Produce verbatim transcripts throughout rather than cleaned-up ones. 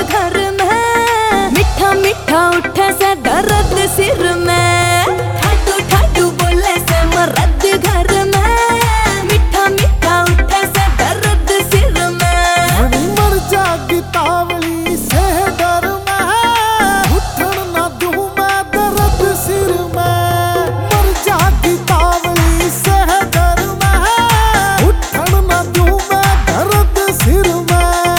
घर में, मीठा मीठा उठे से दर्द सिर में, ठाडू ठाडू बोले से मर्द घर में, मीठा मीठा उठे से दर्द सिर में। मर जागी तावली से डर में, उठन ना दूं मैं दर्द सिर में। मर जागी तावली से डर में, उठन ना दूं मैं दर्द सिर में।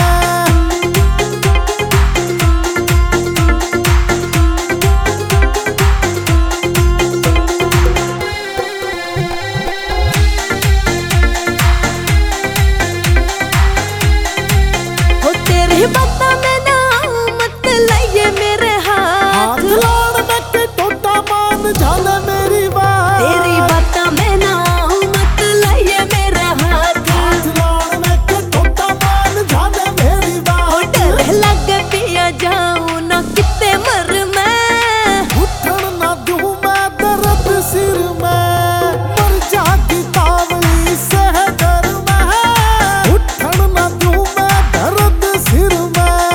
तेरी बातों में ना मत लाइए मेरे हाथ, लाड़ में के टोटा मान जाने मेरी बात। तेरी बातों में ना मत लाइए मेरे हाथ, लाड़ में के टोटा मान जाने मेरी बात। डर लग पिया जाऊं ना कितने मर मैं, उठन ना दूं मैं दर्द सिर में। मर जागी तावली से डर में, उठन ना दूं मैं दर्द सिर में।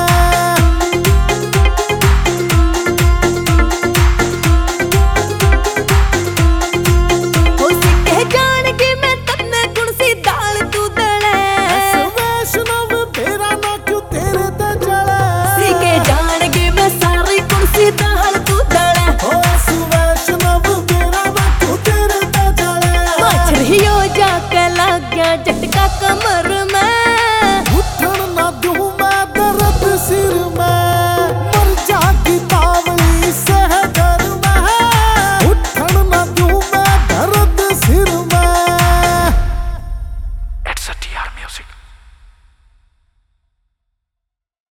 हो सिक्के जान के मैं तन्ने गुण सी दाल तू दले, वैष्णव तेरा ना क्यों तेरे ते जले। सिक्के जान के मैं सारी गुण सी दाल तू दले, ओ वैष्णव तेरा ना क्यों तेरे ते जले। मछलियों जाके लग गया झटका कमर में, उठन ना दूं मैं दर्द सिर में। मर जागी तावली से डर में, उठन ना दूं मैं दर्द सिर में। It's a T R music.